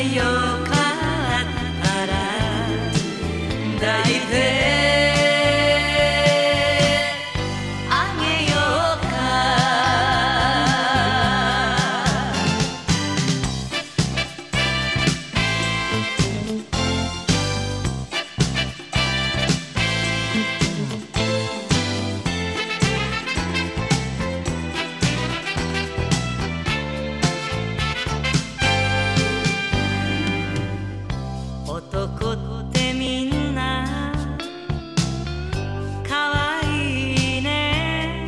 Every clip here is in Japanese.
でよかったら抱いてあげようか。男ってみんなかわいいね。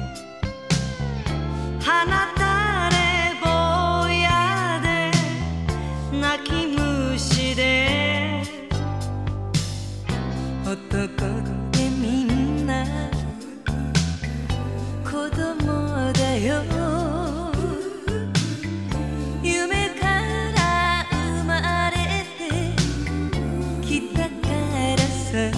鼻垂れ坊やで泣き虫で、男ってみんな子供だよ。夢から生まれてきたからさ、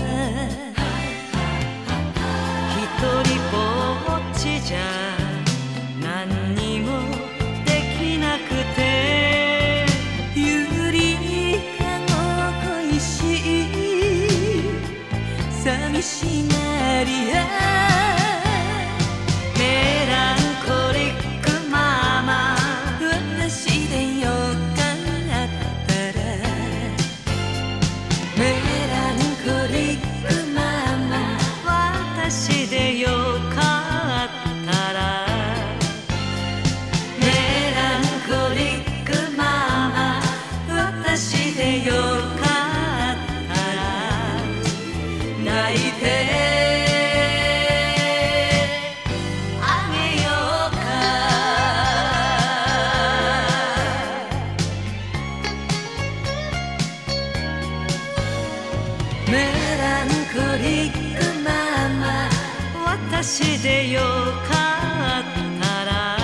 一人ぼっちじゃ何にもできなくて、ゆりかご恋しい寂しがり屋、メランコリックママ、私でよかったら。メランコリックママ、私でよかったら。メランコリックママ、私でよかったら泣いてあげようか。メランコリックママ、私でよかったら。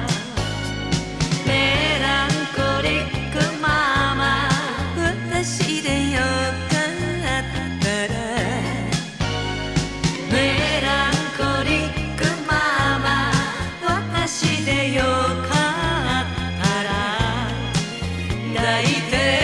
メランコリックママ、私でよかったら。メランコリックママ、私でよかったら抱いて